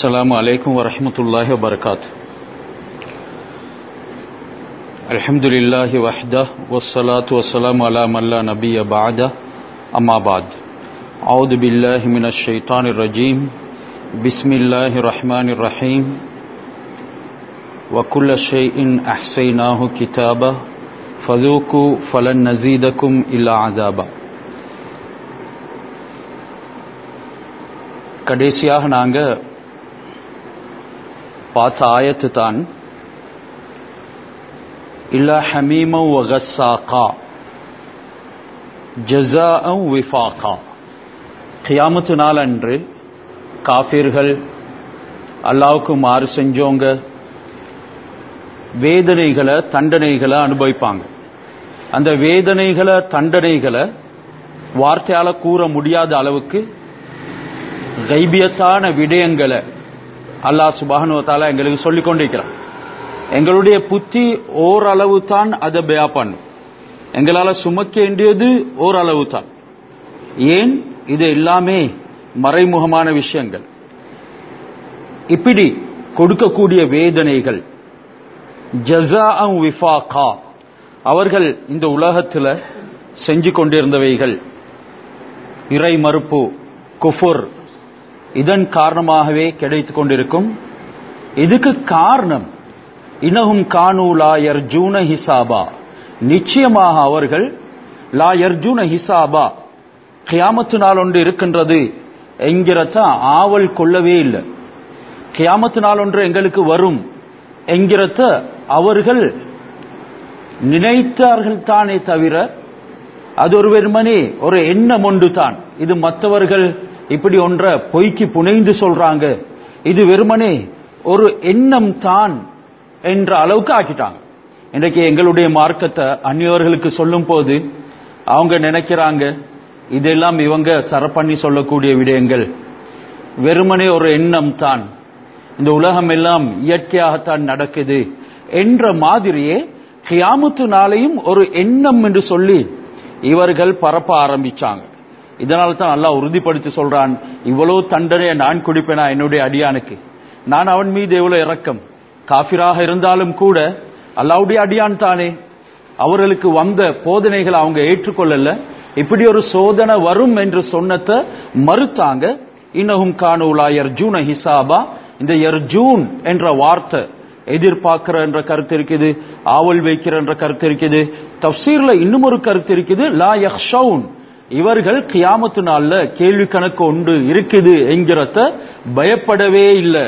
Assalamu alaikum wa rahmatullahi wa barakatuh. Alhamdulillahi wahdah wassalatu wassalamu ala man la nabiyya ba'da amma ba'd. A'udhu billahi minash shaitanir rajim. Bismillahir rahmanir rahim. Wa kulla shay'in ahsaynahu kitaba fadhuku falan nazidakum illa azaba. கடைசியாக நாங்க பார்த்த ஆயத்து தான் இல்லா ஹமீமா வ கஸ்ஸாகா ஜஸாஅன் விஃபாகா. கியாமத்து நாள் அன்று காஃபிர்கள் அல்லாஹ்வுக்கு மாறு செஞ்சவங்க வேதனைகளை தண்டனைகளை அனுபவிப்பாங்க. அந்த வேதனைகளை தண்டனைகளை வார்த்தையால கூற முடியாத அளவுக்கு கைபியத்தான விடயங்களை அல்லாஹ் சுப்ஹானஹு வ தஆலா எங்களுக்கு சொல்லிக் கொண்டிருக்கிறார். எங்களுடைய புத்தி ஓரளவு தான் அதை பயா பண்ணும். எங்களால் சுமக்க வேண்டியது ஓரளவு தான். ஏன் இது எல்லாமே மறைமுகமான விஷயங்கள். இப்படி கொடுக்கக்கூடிய வேதனைகள் ஜஸாஅன் விஃபாகா, அவர்கள் இந்த உலகத்தில் செஞ்சு கொண்டிருந்தவைகள் இறை மறுப்பு, குஃபுர், இதன் காரணமாகவே கிடைத்து கொண்டிருக்கும். இதுக்கு காரணம் இன்னஹும் கானூ லா யர்ஜூன ஹிசாபா, நிச்சயமாக அவர்கள் லா யர்ஜூன ஹிசாபா, கியாமத்து நாள் ஒன்று இருக்கின்றது என்கிறத ஆவல் கொள்ளவே இல்லை. கியாமத்து நாள் ஒன்று எங்களுக்கு வரும் என்கிறத அவர்கள் நினைத்தார்கள் தானே தவிர அது ஒரு வெறுமனே ஒரு எண்ணம் ஒன்று தான். இது மற்றவர்கள் இப்படி ஒன்ற பொய்க்கு புனைந்து சொல்றாங்க, இது வெறுமனே ஒரு எண்ணம் தான் என்ற அளவுக்கு ஆக்கிட்டாங்க. இன்றைக்கு எங்களுடைய மார்க்கத்தை அந்நியவர்களுக்கு சொல்லும் போது அவங்க நினைக்கிறாங்க இதெல்லாம் இவங்க சரப்பண்ணி சொல்லக்கூடிய விடயங்கள், வெறுமனே ஒரு எண்ணம் தான், இந்த உலகம் எல்லாம் இயற்கையாகத்தான் நடக்குது என்ற மாதிரியே கியாமத்து நாளையும் ஒரு எண்ணம் என்று சொல்லி இவர்கள் பரப்ப ஆரம்பிச்சாங்க. இதனால தான் அல்லாஹ் உறுதிப்படுத்தி சொல்றான், இவ்வளவு தண்டனையை நான் குடிப்பேனா என்னுடைய அடியானுக்கு, நான் அவன் மீது எவ்வளவு இரக்கம். காஃபிராக இருந்தாலும் கூட அல்லாஹ்வுடைய அடியான் தானே, அவர்களுக்கு வந்த போதனைகளை அவங்க ஏற்றுக்கொள்ளல. இப்படி ஒரு சோதனை வரும் என்று சொன்னதை மறுத்தாங்க. இன்னஹும் கானூ லா யர்ஜூன ஹிசாபா, இந்த யர்ஜூன் என்ற வார்த்தை எதிர்பார்க்கிற என்ற கருத்து இருக்குது, ஆவல் வைக்கிற என்ற கருத்து இருக்குது. தஃப்சீர்ல இன்னும் ஒரு கருத்து இருக்குது, லா யக்ஷவுன், இவர்கள் கியாமத்து நாள்ல கேள்வி கணக்கு ஒன்று இருக்குது என்கிறத பயப்படவே இல்லை.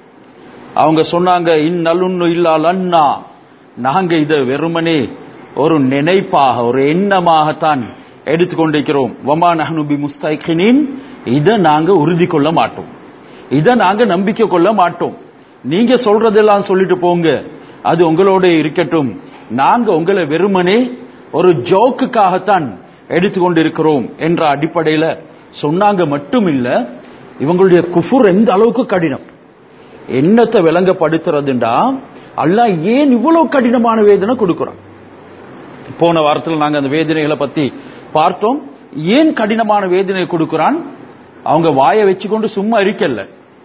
அவங்க சொன்னாங்க இன்னலுன்னு இல்லா லன்னா, நாங்க இதை வெறுமனே ஒரு நினைப்பாக ஒரு எண்ணமாகத்தான் எடுத்துக்கொண்டிருக்கிறோம். வமா நஹ்னு பிமுஸ்தைகினின், இதை நாங்க உறுதி கொள்ள மாட்டோம், இதை நாங்க நம்பிக்கை கொள்ள மாட்டோம். நீங்க சொல்றதெல்லாம் சொல்லிட்டு போங்க, அது உங்களோட இருக்கட்டும், நாங்க உங்களை வெறுமனே ஒரு ஜோக்குக்காகத்தான் எடுத்துக்கொண்டிருக்கிறோம் என்ற அடிப்படையில் சொன்னாங்க. மட்டும் இல்ல, இவங்களுடைய குஃபுர் எந்த அளவுக்கு கடினம், என்னத்தை விளங்கப்படுத்துறதுண்டா அல்லாஹ் ஏன் இவ்வளவு கடினமான வேதனை கொடுக்கிறான். போன வாரத்தில் நாங்க அந்த வேதனைகளை பத்தி பார்த்தோம். ஏன் கடினமான வேதனை கொடுக்கிறான்? அவங்க வாயை வச்சுக்கொண்டு சும்மா இருக்கல.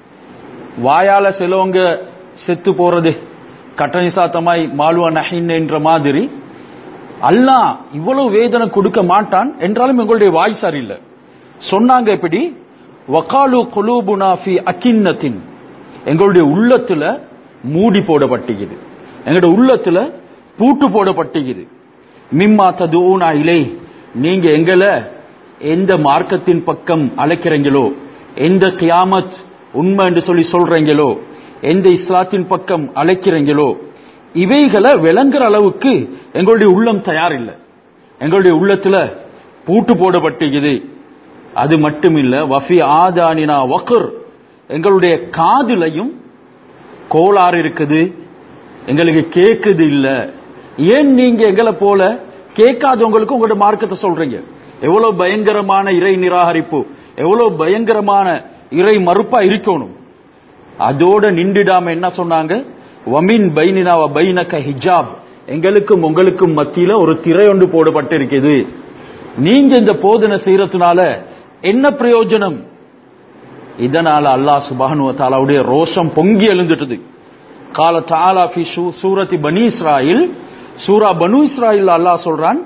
வாயால சிலவங்க செத்து போறது கட்டணி சாத்தமாய் மாலுவா நஹின் என்ற மாதிரி அல்லாஹ் இவ்வளவு வேதனை கொடுக்க மாட்டான் என்றாலும் எங்களுடைய வாய் சரியில்லை. சொன்னாங்க எப்படி, வகாலு குலூபுனா ஃபி அகின்னத்தின், எங்களுடைய உள்ளத்துல மூடி போடப்பட்டிருக்குது, எங்களுடைய உள்ளத்துல பூட்டு போடப்பட்டிருக்குது. மிம்மா ததுஊனா இலை, நீங்க எங்களை எந்த மார்க்கத்தின் பக்கம் அழைக்கிறீங்களோ, எந்த கியாமத் உண்மை என்று சொல்லி சொல்றீங்களோ, எந்த இஸ்லாத்தின் பக்கம் அழைக்கிறீங்களோ, இவைகளை விளங்குற அளவுக்கு எங்களுடைய உள்ளம் தயார் இல்லை. எங்களுடைய உள்ளத்துல பூட்டு போடப்பட்டிருக்குது. அது மட்டும் இல்ல, வஃபி ஆதானினா வக்ர், எங்களுடைய காதுலையும் கோளாறு இருக்குது, எங்களுக்கு கேட்குது இல்ல. ஏன் நீங்க எங்களை போல கேட்காதவங்களுக்கு உங்களுடைய மார்க்கத்தை சொல்றீங்க? எவ்வளவு பயங்கரமான இறை நிராகரிப்பு, எவ்வளவு பயங்கரமான இறை மறுப்பா இருக்கணும். அதோட நின்றுடாம என்ன சொன்னாங்க, வமின் பைனினா வ பைனக ஹிஜாப், எங்களுக்கும் உங்களுக்கும் மத்தியில ஒரு திரை ஒன்று போடப்பட்டிருக்குது. நீங்க இந்த போதனை செய்யறதுனால என்ன பிரயோஜனம்? இதனால அல்லாஹ் சுப்ஹானஹு வ தஆலாவுடைய ரோஷம் பொங்கி எழுந்துட்டது. கால தஆலா ஃபி சூரத்தி பனி இஸ்ராயில், சூரா பனு இஸ்ராயில் அல்லாஹ் சொல்றான்,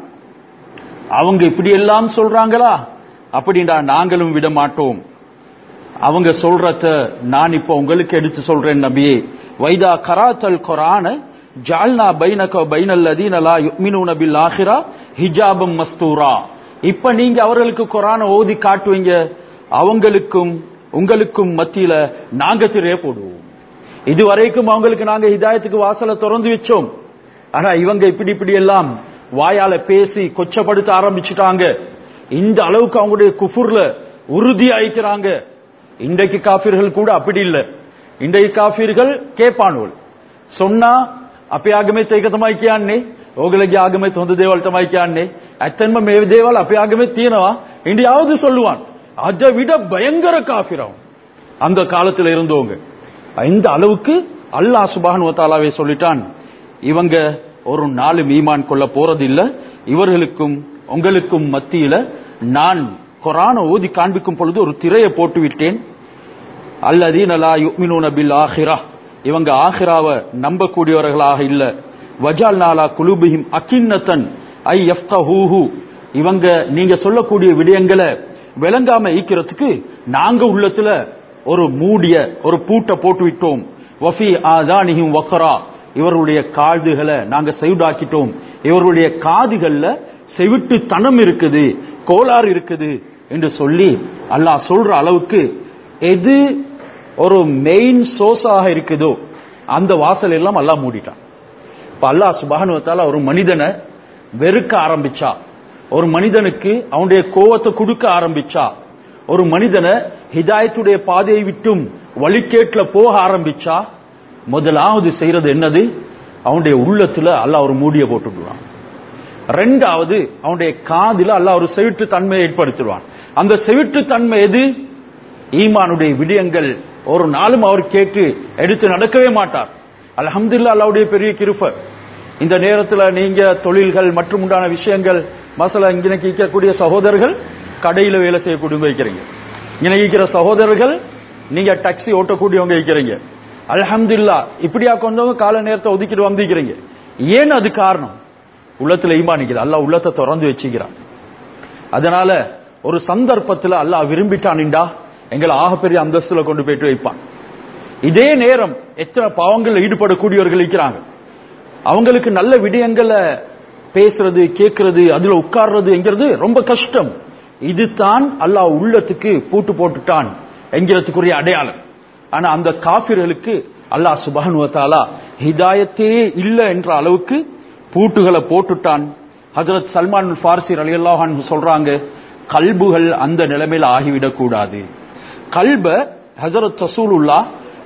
அவங்க இப்படி எல்லாம் சொல்றாங்களா, அப்படின்னா நாங்களும் விட மாட்டோம். அவங்க சொல்றத நான் இப்ப உங்களுக்கு எடுத்து சொல்றேன் நபியே. வைதா கராத்தல் குர்ஆன ஜஅல்னா பைனக வ பைனல் லதீன லா யுமினூன பில் ஆখিরা ஹிஜாபம் மஸ்தூரா. இப்ப நீங்க அவர்களுக்கு குர்ஆனை ஓதி காட்டுவீங்க, அவங்களுக்கும் உங்களுக்கும் மத்தியில நாங்க திரைய போடுவோம். இதுவரைக்கும் அவங்களுக்கு நாங்க ஹிதாயத்துக்கு வாசலை திறந்து வச்சோம். ஆனா இவங்க இப்படி எல்லாம் வாயால பேசி கொச்சப்படுத்த ஆரம்பிச்சுட்டாங்க. இந்த அளவுக்கு அவங்களுடைய குஃபுர்ல உறுதி ஆயிக்கிறாங்க. இன்றைக்கு காஃபிர்கள் கூட அப்படி இல்லை. இன்றைக்கு காஃபிர்கள் கேட்பானோல் சொன்னா அப்பே ஆகமே තේකතමයි කියන්නේ ඕගලගේ ආගමේ හොඳ දේවල් තමයි කියන්නේ ඇත්තන්ම මේ දේවල් අපේ ආගමේ තියෙනවා ඉන්දියාවද சொல்லுவான். அதை விட பயங்கர காஃபிராவும் அந்த காலத்துல இருந்தவங்க. இந்த அளவுக்கு அல்லாஹ் சுப்ஹானஹு வ தஆலாவே சொல்லிட்டான், இவங்க ஒரு நாலு ஈமான் கொள்ள போறதில்லை. இவர்களுக்கும் உங்களுக்கும் மத்தியில நான் குர்ஆனை ஓதி காண்பிக்கும் பொழுது ஒரு திரையை போட்டு விட்டேன். அல்லதீன லா யுமினூன பில் ஆখিরা, இவங்க ஆখিরাவை நம்பக்கூடியவர்களாக இல்ல. வஜல்னா லா குலூபிஹிம் அகின்னத்தன் ஐ யஃப்கஹூஹு, இவங்க நீங்க சொல்லக்கூடிய விடயங்களை விளங்காம ஈக்கிறதுக்கு நாங்க உள்ளத்துல ஒரு மூடிய ஒரு பூட்டை போட்டு விட்டோம். வஃபி ஆதானிஹிம் வக்ரா, இவருடைய காதுகளை நாங்க செவிடாக்கிட்டோம். இவருடைய காதுகள்ல செவிட்டு தனம் இருக்குது, கோளாறு இருக்குது என்று சொல்லி அல்லாஹ் சொல்ற அளவுக்கு எது ஒரு மெயின் சோர்ஸாக இருக்குதோ அந்த வாசல் எல்லாம் அல்லாஹ் மூடிட்டான். இப்ப அல்லாஹ் சுப்ஹானஹு வ தஆலா ஒரு மனிதனை வெறுக்க ஆரம்பிச்சா, ஒரு மனிதனுக்கு அவனுடைய கோவத்தை கொடுக்க ஆரம்பிச்சா, ஒரு மனிதனை ஹிதாயத்துடைய பாதையை விட்டும் வழிகேட்ல போக ஆரம்பிச்சா, முதலாவது செய்யறது என்னது? அவனுடைய உள்ளத்துல அல்லாஹ் ஒரு மூடிய போட்டுடுவான். ரெண்டாவது அவனுடைய காதில அல்லாஹ் ஒரு செவிட்டு தன்மையை ஏற்படுத்துவான். அந்த செவிட்டு தன்மை எது? ஈமானுடைய விடயங்கள் ஒரு நாளும் அவர் கேட்டு எடுத்து நடக்கவே மாட்டார். அல்ஹம்துலில்லாஹ், அல்லாஹ்வுடைய பெரிய கிருபை. இந்த நேரத்தில் நீங்க தொழில்கள் மற்றும் உண்டான விஷயங்கள், மசாலா இங்கே கேட்கக்கூடிய சகோதரர்கள் கடையில வேலை செய்யக்கூடியவங்க வைக்கிறீங்க, இங்கே இருக்கிற சகோதரர்கள் நீங்க டாக்ஸி ஓட்டக்கூடியவங்க வைக்கிறீங்க. அல்ஹம்துலில்லாஹ், இப்படியா கொஞ்சம் கால நேரத்தை ஒதுக்கிட்டு வந்திருக்கிறீங்க. ஏன் அது காரணம்? உள்ளத்துல ஈமான் இருக்குது, அல்லாஹ் உள்ளத்தை திறந்து வச்சுக்கிறான். அதனால ஒரு சந்தர்ப்பத்தில் அல்லாஹ் விரும்பிட்டான்டா எங்களை ஆகப்பெரிய அந்தஸ்துல கொண்டு போயிட்டு வைப்பான். இதே நேரம் எத்தனை பாவங்கள் ஈடுபடக்கூடியவர்கள் இருக்கிறாங்க, அவங்களுக்கு நல்ல விடயங்களை பேசுறது கேட்கறது அதுல உட்கார்றது என்கிறது ரொம்ப கஷ்டம். இதுதான் அல்லாஹ் உள்ளத்துக்கு பூட்டு போட்டுட்டான் என்கிறதுக்குரிய அடையாளம். ஆனா அந்த காஃபிர்களுக்கு அல்லாஹ் சுப்ஹானஹு வ தஆலா ஹிதாயத்தே இல்லை என்ற அளவுக்கு பூட்டுகளை போட்டுட்டான். ஹஜ்ரத் சல்மான் ஃபாரிசி ரலியல்லாஹு அன்ஹு சொல்றாங்க, கல்புகள் அந்த நிலைமையில ஆகிவிடக் கூடாது. கல்ப ஹஜ்ரத் ரசூலுல்லாஹ்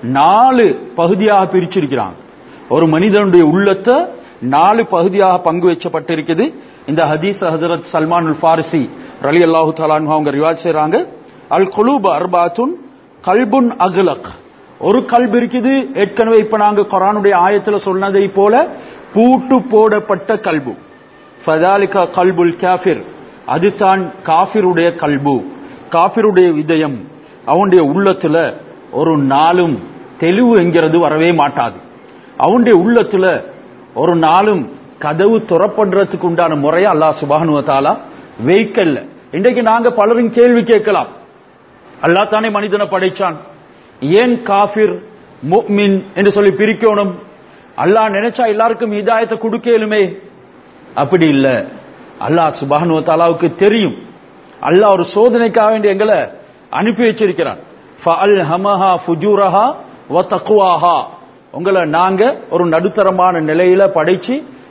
4 பகுதியாக பிரிச்சிருக்கிறாங்க. ஒரு மனிதனுடைய உள்ளத்தை 4 பகுதியாக பங்கு வச்சப்பட்டிருக்குது. இந்த ஹதீஸ் ஹஜ்ரத் சல்மான் ஃபாரிசி ரலியல்லாஹு தஆலா அன்ஹு அவங்க ரிவாயத் செய்றாங்க, அல் குலூப் அர்பாத்துன் கல்புன் அக்லக். ஒரு கல்பு இருக்குது, ஏற்கனவே இப்ப நாங்க குர்ஆனுடைய ஆயத்துல சொன்னதை போல பூட்டு போடப்பட்ட கல்பு. ஃபதாலிக கல்புல் காஃபிர், அதுதான் காஃபிருடைய கல்பு, காஃபிருடைய இதயம். அவனுடைய உள்ளத்துல ஒரு நாளும் தெளிவு என்கிறது வரவே மாட்டாது. அவனுடைய உள்ளத்துல ஒரு நாளும் கதவு துறப்படுறதுக்கு உண்டான முறையை அல்லாஹ் சுப்ஹானஹு வ தஆலா வைக்கல. இன்றைக்கு நாங்க பலரும் கேள்வி கேட்கலாம், அல்லாஹ் தானே மனிதனை படைச்சான், ஏன் காஃபிர் முஃமின் என்று சொல்லி பிரிக்கணும்? அல்லாஹ் நினைச்சா எல்லாருக்கும் ஹிதாயத்தை கொடுக்கலுமே. அப்படி இல்ல, அல்லாஹ் சுப்ஹானஹு வ தஆலாவுக்கு தெரியும். அல்லாஹ் ஒரு சோதனைக்காக வேண்டி எங்களை அனுப்பி வச்சிருக்கிறான். ஃபஅல்ஹமஹா ஃபுஜூரஹா வ தக்வாஹா, உங்களை நாங்க ஒரு நடுத்தரமான நிலையில படைச்சு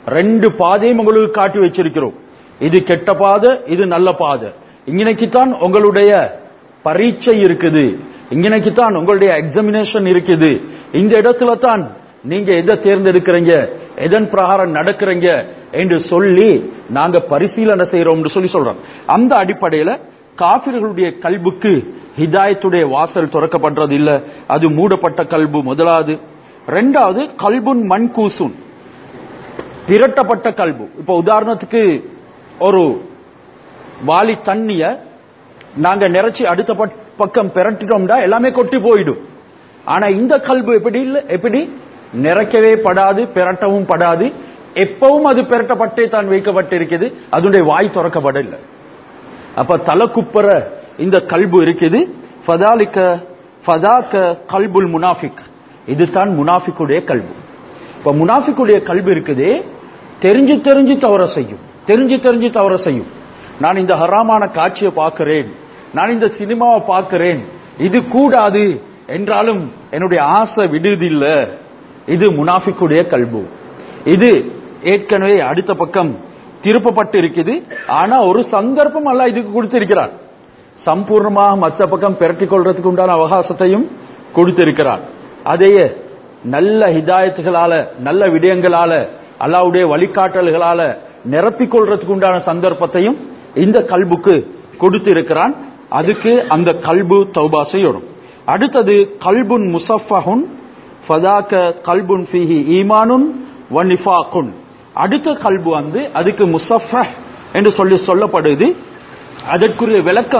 2 பாதையும் உங்களுக்கு காட்டி வச்சிருக்கிறோம். இது கெட்ட பாதை, இது நல்ல பாதை. இங்கனைக்குத்தான் உங்களுடைய பரீட்சை இருக்குது, இங்கனைக்குத்தான் உங்களுடைய எக்ஸாமினேஷன் இருக்குது. இந்த இடத்துல தான் நீங்க எதை தேர்ந்தெடுக்கிறீங்க, எதன் பிரகாரம் நடக்கிறீங்க என்று சொல்லி நாங்க பரிசீலனை செய்யறோம் சொல்லி சொல்றோம். அந்த அடிப்படையில காஃபிர்களுடைய கல்புக்கு ஹிதாயத்துடைய வாசல் திறக்கப்படுறது இல்ல, அது மூடப்பட்ட கல்பு முதலாவது. ரெண்டாவது கல்புன் மன்கூசுன், திரட்டப்பட்ட கல்பு. இப்ப உதாரணத்துக்கு ஒரு வாளி தண்ணிய நாங்க நிறைச்சி பக்கம் பிரட்டிட்டோம்டா எல்லாமே கொட்டி போயிடும். ஆனா இந்த கல்பு எப்படி இல்ல, எப்படி நிறைக்கவே படாது, பிரட்டவும் படாது, எப்பவும் அது பிரட்டப்பட்டே தான் வைக்கப்பட்டிருக்குது, அதனுடைய வாய் திறக்கப்படல. அப்ப தலக்குப்பற இந்த கல்பு இருக்குது. ஃபதாக்க கல்புல் முனாஃபிக், இதுதான் முனாஃபிக்குடைய கல்பு. இப்ப முனாஃபிக்குடைய கல்பு இருக்குது, தெரிஞ்சு தெரிஞ்சு தவற செய்யும், தெரிஞ்சு தெரிஞ்சு தவற செய்யும். நான் இந்த ஹராமான காட்சியை பார்க்கிறேன், நான் இந்த சினிமாவை பார்க்கிறேன், இது கூடாது என்றாலும் என்னுடைய ஆசை விடுதில்லை. இது முனாஃபிக்குடைய கல்பு. இது ஏற்கனவே அடுத்த பக்கம் திருப்பப்பட்டு இருக்குது. ஆனா ஒரு சந்தர்ப்பம் அல்லாஹ் இதுக்கு கொடுத்திருக்கிறார். சம்பூர்ணமாக மற்ற பக்கம் பிரட்டிக் கொள்றதுக்கு உண்டான அவகாசத்தையும் கொடுத்திருக்கிறார். அதையே நல்ல ஹிதாயத்துகளால, நல்ல விடயங்களால, அல்லாஹ்வுடைய வழிகாட்டல்களால நிரப்பிக் கொள்றதுக்கு உண்டான சந்தர்ப்பத்தையும் இந்த கல்புக்கு கொடுத்திருக்கிறான். அதுக்கு அந்த கல்பு தௌபா செய்யணும். அடுத்தது கல்புன் முசஃபஹுன் ஃபதாக்க கல்புன் ஃபீஹி ஈமானுன் வ நிஃபாகுன். அடுத்த கல்பு வந்து அதுக்கு முசஃபஹ் என்று சொல்லப்படுது. அதற்குரிய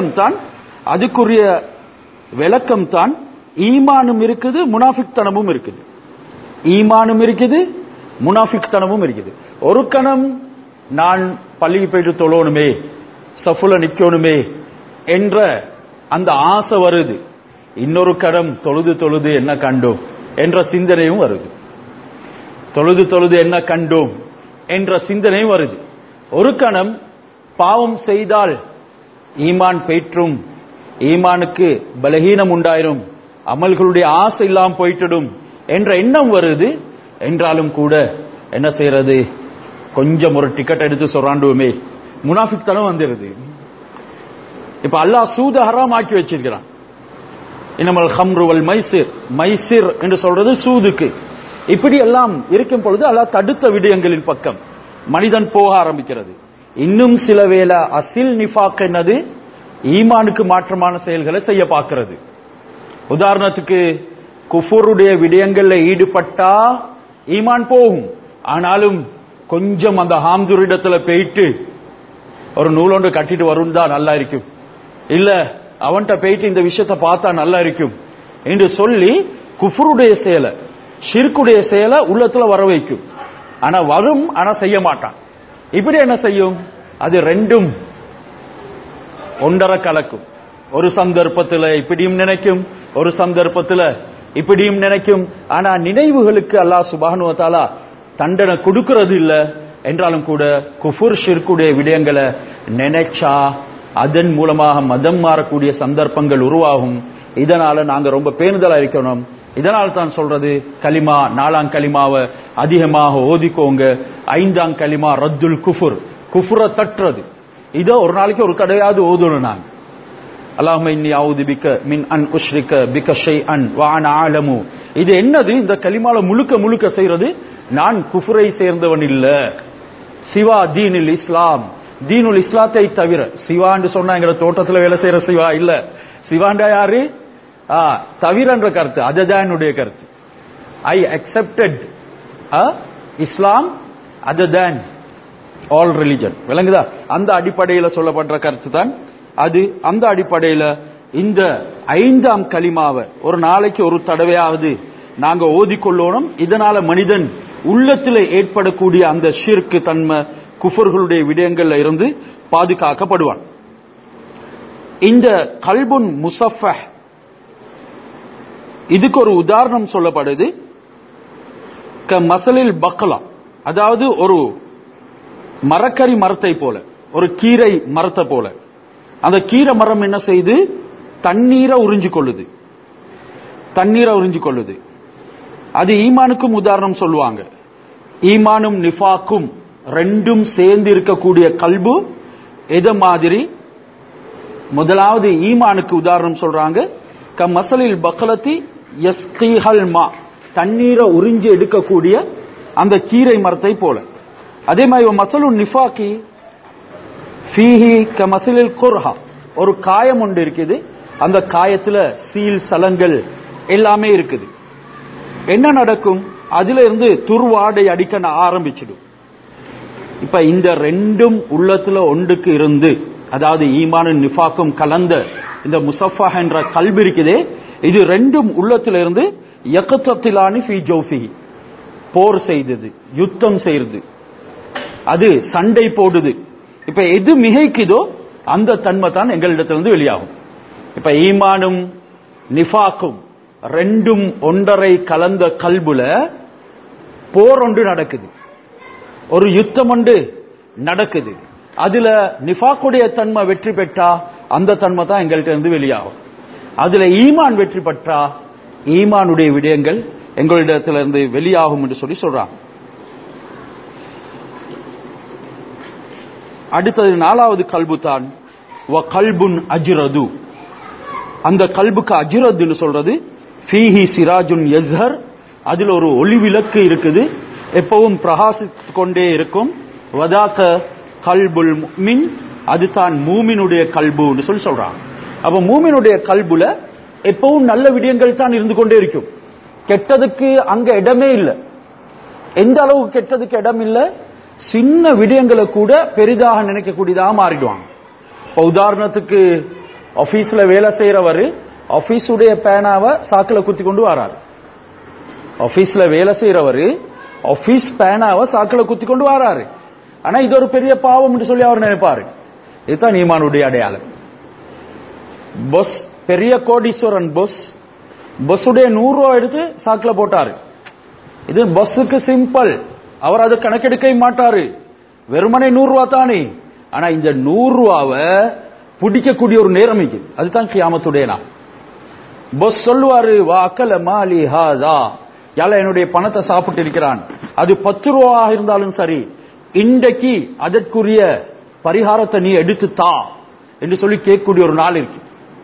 விளக்கம் தான் ஈமானும் இருக்குது, முனாஃபிக்தனமும் இருக்குது. ஈமானும் இருக்குது, முனாஃபிக்தனமும் இருக்குது. ஒரு கணம் நான் பள்ளிக்கு போயிட்டு தொழணுமே, சஃபுல நிக்கணுமே என்ற அந்த ஆசை வருது. இன்னொரு கணம் தொழுது தொழுது என்ன கண்டோம் என்ற சிந்தனையும் வருது. தொழுது தொழுது என்ன கண்டோம் என்ற சிந்தனையும் வருது. ஒரு கணம் பாவம் செய்தால் ஈமான் பெற்றும், ஈமானுக்கு பலகீனம் உண்டாயிரும், அமல்களுடைய ஆசை இல்லாமல் போயிட்டிடும் என்ற எண்ணம் வருது. என்றாலும் கூட என்ன செய்யறது, கொஞ்சம் ஒரு டிக்கெட் எடுத்து சொராண்டுவோமே, முனாஃபிக்தனம் வந்துருது. இப்ப அல்லாஹ் சூத ஹராம் ஆக்கி வச்சிருக்கிறான். இன்னமல் ஹம்ரு வல் மைசிர், மைசிர் என்று சொல்றது சூதுக்கு. இப்படி எல்லாம் இருக்கும் பொழுது அல்லாஹ் தடுத்த விடயங்களின் பக்கம் மனிதன் போக ஆரம்பிக்கிறது. இன்னும் சில வேளை அசில் நிஃபாக் என்னது, ஈமானுக்கு மாற்றமான செயல்களை செய்ய பார்க்கிறது. உதாரணத்துக்கு குஃபருடைய விடயங்கள்ல ஈடுபட்டா ஈமான் போகும். ஆனாலும் கொஞ்சம் அந்த ஹாம்துரிடத்துல போயிட்டு ஒரு நூலொன்று கட்டிட்டு வரும் தான் நல்லா இருக்கும், இல்ல அவன்கிட்ட போயிட்டு இந்த விஷயத்தை பார்த்தா நல்லா இருக்கும் என்று சொல்லி குஃபருடைய செயலை, ஷிர்குடைய செயலை உள்ளத்துல வர வைக்கும். ஆனா வரும், ஆனா செய்ய மாட்டான். இப்படி என்ன செய்யும், அது ரெண்டும் ஒன்றரை கலக்கும். ஒரு சந்தர்ப்பத்தில் இப்படியும் நினைக்கும், ஒரு சந்தர்ப்பத்தில் இப்படியும் நினைக்கும். ஆனா நினைவுகளுக்கு அல்லாஹ் சுப்ஹானஹு வ தஆலா தண்டனை கொடுக்கிறது இல்ல. என்றாலும் கூட குஃபுர் ஷிர்குடைய விடயங்களை நினைச்சா அதன் மூலமாக மதம் மாறக்கூடிய சந்தர்ப்பங்கள் உருவாகும். இதனால நாங்க ரொம்ப பேணுதலா இருக்கணும். இதனால் தான் சொல்றது, கலிமா 4ஆம் கலிமாவை அதிகமாக ஓதிக்கோங்க. 5ஆம் கலிமா ரத்துல் குஃபுர், குஃபுர தட்டுறது. இதை ஒரு நாளைக்கு ஒரு தடவையாவது ஓதணும். நாங்க அல்லாஹும்ம இன்னி அஊது பிக மின் அன் உஷ்ரிக பிக ஷைஅன் வ அன அலமு. இது என்னது, இந்த கலிமால முழுக்க முழுக்க செய்யறது, நான் குஃபுரை சேர்ந்தவன் இல்ல, சிவா தீனுல் இஸ்லாம், தீனுல் இஸ்லாத்தை தவிர. சிவான்னு சொன்னா எங்க தோட்டத்துல வேலை செய்யற சிவா இல்ல. சிவாண்டா யாரு, தவிர என்ற கருத்து, அதுதான் என்னுடைய கருத்து. I accepted Islam other than all religion. விளங்குதா? அந்த அடிப்படையில் சொல்லப்படுற கருத்து தான் அது. அந்த அடிப்படையில் இந்த 5ஆம் கலிமாவை ஒரு நாளைக்கு ஒரு தடவையாவது நாங்க ஓதிக்கொள்ளணும். இதனால மனிதன் உள்ளத்தில் ஏற்படக்கூடிய அந்த ஷிர்க் தன்மை, குஃபர்களுடைய விடயங்கள்ல இருந்து பாதுகாக்கப்படுவான். இந்த கல்புன் முசஃபஹ், இதுக்கு ஒரு உதாரணம் சொல்லப்படுது. மசலில் பக்லா, அதாவது ஒரு மரக்கறி மரத்தை போல, ஒரு கீரை மரத்தை போல. அந்த கீரை மரம் என்ன செய்து, தண்ணீரை உறிஞ்சு கொள்ளுது, தண்ணீரை உறிஞ்சு கொள்ளுது. அது ஈமானுக்கும் உதாரணம் சொல்லுவாங்க. ஈமானும் நிஃபாக்கும் ரெண்டும் சேர்ந்து இருக்கக்கூடிய கல்பு எத மாதிரி? முதலாவது ஈமானுக்கு உதாரணம் சொல்றாங்க. மசலில் பக்லத்தி யஸ்கீஹல் மா, தண்ணீரை உறிஞ்சி எடுக்கக்கூடிய அந்த கீரை மரத்தை போல. அதே மாதிரி மசலு நிஃபாக்கி ஃபீஹி கமசலில் குர்ஹா, ஒரு காயம் ஒன்று இருக்குது, அந்த காயத்துல சீல் சலங்கள் எல்லாமே இருக்குது. என்ன நடக்கும், அதுல இருந்து துர்வாடை அடிக்க ஆரம்பிச்சிடும். இப்ப இந்த ரெண்டும் உள்ளத்துல ஒன்றுக்கு இருந்து அதாவது ஈமானும் நிஃபாக்கும் கலந்த இந்த முசஃபா என்ற கல்பு இருக்குதே, இது ரெண்டும் உள்ளத்திலிருந்து யக்தத்திலானி ஃபீ ஜௌஃபிஹி, போர் செய்தது, யுத்தம் செய்யறது, அது சண்டை போடுது. இப்ப எது மிகைக்குதோ அந்த தன்மை தான் எங்களிடத்திலிருந்து வெளியாகும். இப்ப ஈமானும் நிஃபாக்கும் ரெண்டும் ஒன்றரை கலந்த கல்புல போர் ஒன்று நடக்குது, ஒரு யுத்தம் ஒன்று நடக்குது. அதுல நிஃபாக்குடைய தன்மை வெற்றி பெற்றா அந்த தன்மை தான் எங்கள்கிட்ட இருந்து வெளியாகும். அதுல ஈமான் வெற்றி பெற்றா ஈமானுடைய விடயங்கள் எங்களிடத்திலிருந்து வெளியாகும் என்று சொல்றாங்க. அடுத்தது 4வது கல்பு தான் வ கல்புன் அஜ்ரது. அந்த கல்புக்கு அஜ்ரத் என்று சொல்றது ஃபீஹி சிராஜுன் யஸ்ஹர், அதில் ஒரு ஒளி விளக்கு இருக்குது, எப்பவும் பிரகாசித்து கொண்டே இருக்கும். வதாக கல்புல் முஃமின், அதுதான் மூமினுடைய கல்பு என்று சொல்றாங்க. அப்ப மூமினுடைய கல்புல எப்பவும் நல்ல விடயங்கள் தான் இருந்து கொண்டே இருக்கும். கெட்டதுக்கு அங்க இடமே இல்லை. எந்த அளவுக்கு கெட்டதுக்கு இடம் இல்லை, சின்ன விடயங்களை கூட பெரிதாக நினைக்கக்கூடியதாக மாறிடுவாங்க. உதாரணத்துக்கு ஆபீஸ்ல வேலை செய்யறவர் ஆபீஸுடைய பேனாவை சாக்குல குத்தி கொண்டு வராரு. ஆபீஸ்ல வேலை செய்யறவர் ஆபீஸ் பேனாவை சாக்குல குத்தி கொண்டு வராரு. ஆனா இது ஒரு பெரிய பாவம் என்று சொல்லி அவர் நினைப்பாரு. இதுதான் ஈமானுடைய அடையாளம். பொஸ், பெரிய கோடீஸ்வரன் பொஸ், பஸ்ஸுடைய 100 ரூபாய் எடுத்து சாக்குல போட்டாரு. இது பஸ்ஸுக்கு சிம்பிள், அவர் அதை கணக்கெடுக்க மாட்டாரு, வெறுமனே 100 ரூபா தானே. ஆனா இந்த 100 ரூபாவை பிடிக்கக்கூடிய ஒரு நேரம் இருக்கு, அதுதான் கியாமத்துடைய நாள். பஸ் சொல்லுவாரு, வா அக்கல மாலி ஹாதா, யால என்னுடைய பணத்தை சாப்பிட்டு இருக்கிறான், அது 10 ரூபா இருந்தாலும் சரி, இன்றைக்கு அதற்குரிய பரிகாரத்தை நீ எடுத்து தா என்று சொல்லி கேட்கக்கூடிய ஒரு நாள் இருக்கு.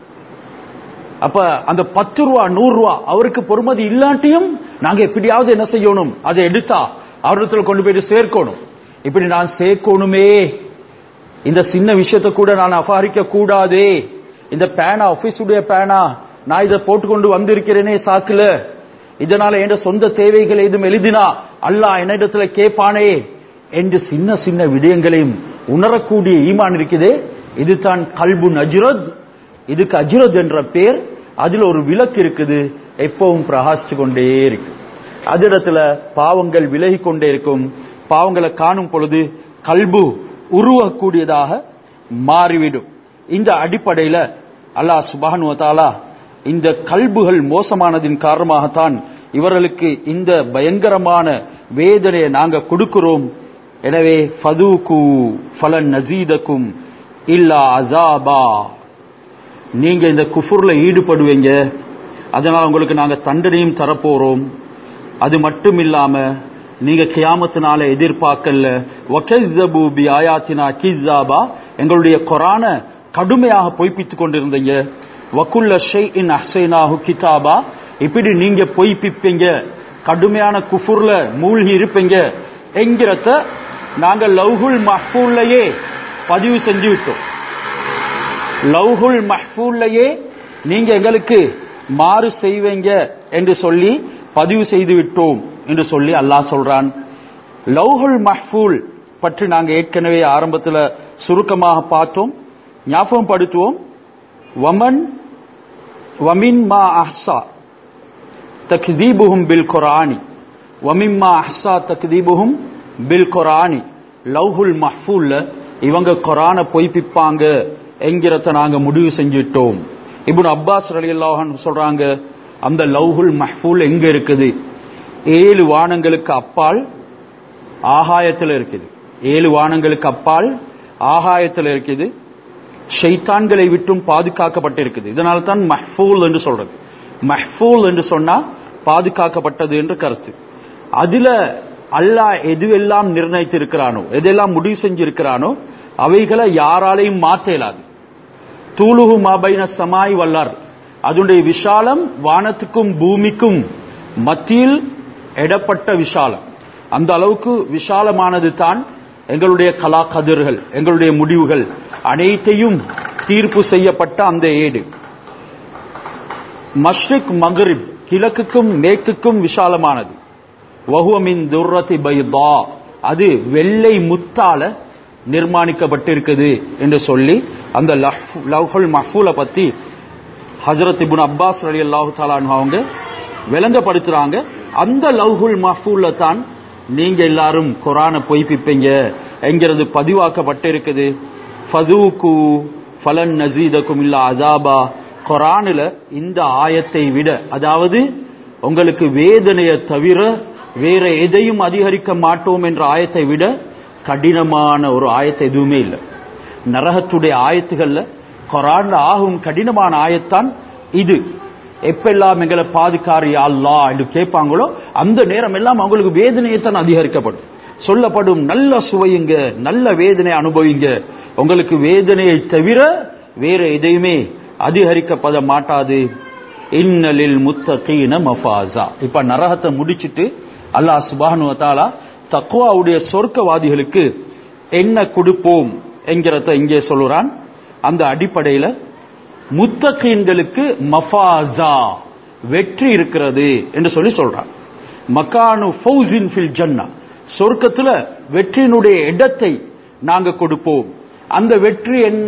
அப்ப அந்த 10 ரூபா 100 ரூபா அவருக்கு பொறுமதி இல்லாட்டியும் நாங்க எப்படியாவது என்ன செய்யணும், அதை எடுத்தா அவரிடத்துல கொண்டு போயிட்டு சேர்க்கணும். இப்படி நான் சேர்க்கணுமே, இந்த சின்ன விஷயத்தை கூட நான் அபகரிக்க கூடாதே, இந்த பேனா ஆபீஸுடைய பேனா நான் இதை போட்டுக்கொண்டு வந்திருக்கிறேனே சாக்குல, இதனால என் சொந்த தேவைகள் எதுவும் எழுதினா அல்லாஹ் என்னிடத்துல கேட்பானே என்று சின்ன சின்ன விடயங்களையும் உணரக்கூடிய ஈமான் இருக்குதே, இதுதான் கல்புன் அஜ்ரத். இதுக்கு அஜ்ரத் என்ற பேர். அதுல ஒரு விளக்கு இருக்குது, எப்பவும் பிரகாசிச்சு கொண்டே இருக்கு. அதிடத்துல பாவங்கள் விலகி கொண்டே இருக்கும். பாவங்களை காணும் பொழுது கல்பு உருவக்கூடியதாக மாறிவிடும். இந்த அடிப்படையில அல்லாஹ் சுப்ஹானஹு வ தஆலா இந்த கல்புகள் மோசமானதின் காரணமாகத்தான் இவர்களுக்கு இந்த பயங்கரமான வேதனையை நாங்க கொடுக்கிறோம். எனவே ஃபதூகு ஃபலன் நஸீதக்கும் இல்லா அஸாபா, நீங்க இந்த குஃப்ர்ல ஈடுபடுவீங்க, அதனால உங்களுக்கு நாங்க தண்டனையும் தரப்போறோம். அது மட்டும் இல்லாம நீங்க கியாமத்தினால எதிர்பார்க்கல, வகஸபு பி ஆயாத்தினா கிஸாபா, எங்களுடைய குர்ஆனை கடுமையாக பொய்ப்பித்துக் கொண்டிருந்தீங்க. வகுல்ல ஷைஇன் அஹ்ஸைனாஹு கிதாபா, இப்படி நீங்க பொய்ப்பிப்பீங்க, கடுமையான குஃப்ர்ல மூழ்கி இருப்பீங்க என்கிறத நாங்க லவ்ஹுல் மஹ்ஃபூல்லையே பதிவு செஞ்சு விட்டோம். லவ்ஹுல் மஹ்ஃபூல்லையே நீங்க எங்களுக்கு மாறு செய்வீங்க என்று சொல்லி பதிவு செய்து விட்டோம் என்று சொல்லி அல்லாஹ் சொல்றான். லவ்ஹுல் மஹ்ஃபூல் பற்றி நாங்க ஏற்கனவே ஆரம்பத்தில் சுருக்கமாக பார்த்தோம், ஞாபகம் படுத்துவோம். வமின் மா அஹ்ஸா தக்தீபுஹும் பில் குர்ஆனி, வமிம்மா அஹ்ஸா தக்தீபுஹும் பில் குர்ஆனி, லவ்ஹுல் மஹ்ஃபூல்ல இவங்க குர்ஆனை பொய்ப்பிப்பாங்க என்கிறத நாங்க முடிவு செஞ்சிட்டோம். இப்னு அப்பாஸ் ரலியல்லாஹு அன்ஹு சொல்றாங்க, அந்த லவ்ஹுல் மஹ்ஃபூல் எங்க இருக்குது? 7 வானங்களுக்கு அப்பால் ஆகாயத்தில் இருக்குது. 7 வானங்களுக்கு அப்பால் ஆகாயத்தில் இருக்குது. ஷைத்தான்களை விட்டும் பாதுகாக்கப்பட்டிருக்குது. இதனால தான் மஹ்ஃபூல் என்று சொல்றது. மஹ்ஃபூல் என்று சொன்னா பாதுகாக்கப்பட்டது என்று கருத்து. அதுல அல்லாஹ் எதுவெல்லாம் நிர்ணயித்திருக்கிறானோ, எதெல்லாம் முடிவு செஞ்சிருக்கிறானோ அவைகளை யாராலையும் மாற்ற இயலாது. தூலுஹு மா பைன ஸமாய் வல் அர்த், அதனுடைய விஷாலம் வானத்துக்கும் பூமிக்கும் மத்தியில் எடப்பட்ட விஷாலம். அந்த அளவுக்கு விஷாலமானது தான் எங்களுடைய கலா கதிர்கள், எங்களுடைய முடிவுகள் அனைத்தையும் தீர்ப்பு செய்யப்பட்ட அந்த ஏடு. மஷ்ரிக் மக்ரிப், கிழக்குக்கும் மேற்குக்கும் விஷாலமானது. வஹுவ மின் துர்ரத்தி பைதா, அது வெள்ளை முத்தால நிர்மாணிக்கப்பட்டிருக்குது என்று சொல்லி அந்த லவ்ஹுல் மஹ்ஃபூல பத்தி ஹஜ்ரத் இப்னு அப்பாஸ் ரலியல்லாஹு தஆலா அன்ஹு அவங்க விளங்கப்படுத்துறாங்க. அந்த லவ்ஹுல் மஹ்ஃபூல தான் நீங்க எல்லாரும் குர்ஆனை பொய்ப்பிப்பீங்க என்கிறது பதிவாக்கப்பட்டிருக்குது. ஃபதூகு ஃபலன் நஸீதகும் இல்லா அஸாபா. குர்ஆனில இந்த ஆயத்தை விட, அதாவது உங்களுக்கு வேதனையை தவிர வேற எதையும் அதிகரிக்க மாட்டோம் என்ற ஆயத்தை விட கடினமான ஒரு ஆயத்தை எதுவுமே இல்லை. நரகத்துடைய ஆயத்துகள்ல குர்ஆன்ல ஆகும் கடினமான ஆயத்தான் இது. எப்பெல்லாம் எங்களை பாதுகாரு யா அல்லாஹ் என்று கேட்பாங்களோ அந்த நேரம் எல்லாம் அவங்களுக்கு வேதனையைத்தான் அதிகரிக்கப்படும். சொல்லப்படும் நல்ல சுவையுங்க, நல்ல வேதனை அனுபவிங்க, உங்களுக்கு வேதனையை தவிர வேற எதையுமே அதிகரிக்கப்பட மாட்டாது. இன்னலில் முத்தகீன மஃபாஸா. இப்ப நரகத்தை முடிச்சிட்டு அல்லாஹ் சுப்ஹானஹு வ தஆலா தக்வாவுடைய சொர்க்கவாதிகளுக்கு என்ன கொடுப்போம் என்கிறத இங்கே சொல்றான். அந்த அடிப்படையில் முத்தகீன்களுக்கு மஃபாஸா வெற்றி இருக்கிறது என்று சொல்லி சொல்றான். மக்கானு ஃபௌஸின் ஃபில் ஜன்னா, சொர்க்கத்துல வெற்றியினுடைய இடத்தை நாங்க கொடுப்போம். அந்த வெற்றி என்ன?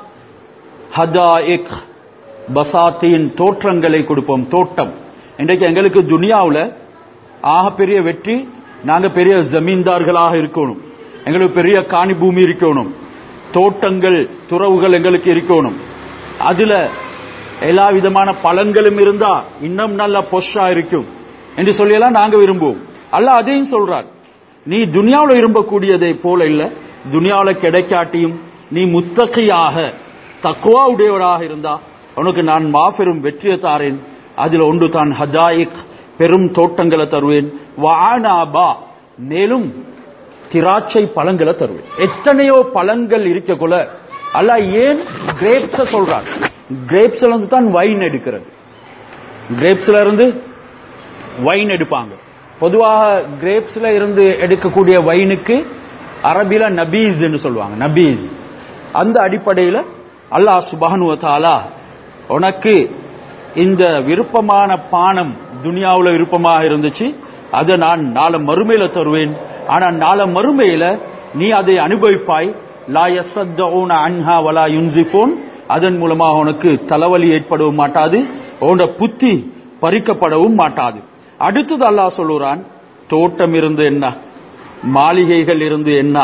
ஹதாயிக் பசாத்தின் தோற்றங்களை கொடுப்போம். தோட்டம். இன்றைக்கு எங்களுக்கு துனியாவில் ஆக பெரிய வெற்றி, நாங்க பெரிய ஜமீன்தார்களாக இருக்கணும், எங்களுக்கு பெரிய காணி பூமி இருக்கணும், தோட்டங்கள் துறவுகள் எங்களுக்கு இருக்கணும், அதுல எல்லா விதமான பலன்களும் இருந்தா இன்னும் நல்ல பொஷா இருக்கும் என்று சொல்லியெல்லாம் நாங்க விரும்புவோம். அல்லாஹ் அதையும் சொல்றார், நீ துனியாவில் விரும்பக்கூடியதை போல இல்ல, துனியாவில் கிடைக்காட்டியும் நீ முத்தகியாக தக்வா உடையவராக இருந்தா உனக்கு நான் மாபெரும் வெற்றியை தாரேன். அதில் ஒன்று தான் ஹதாயிக், பெரும் தோட்டங்களை தருவேன். வஅனாபா, மேலும் திராட்சை பழங்களை தருவேன். எத்தனையோ பழங்கள் இருக்கக்குள்ள அல்லாஹ் ஏன் கிரேப்ஸ சொல்றார்? கிரேப்ஸ்ல இருந்து தான் வைன் எடுக்கிறது. கிரேப்ஸ்ல இருந்து வைன் எடுப்பாங்க. பொதுவாக கிரேப்ஸ்ல இருந்து எடுக்கக்கூடிய வைனுக்கு அரபில நபீஸ் என்று சொல்லுவாங்க. நபீஸ். அந்த அடிப்படையில் அல்லாஹ் சுப்ஹானஹு வ தஆலா உனக்கு இந்த விருப்பமான பானம் துனியாவில் விருப்பமாக இருந்துச்சு, அதை நான் நாளை மறுமையில தருவேன். ஆனா நாளை மறுமையில நீ அதை அனுபவிப்பாய். லா யஸத்தஊன அன்ஹா வலா யுன்ஸிஃபூன். அதன் மூலமாக உனக்கு தலைவலி ஏற்படவும் மாட்டாது, உன்னோட புத்தி பறிக்கப்படவும் மாட்டாது. அடுத்தது அல்லாஹ் சொல்லுறான், தோட்டம் இருந்து என்ன, மாளிகைகள் இருந்து என்ன,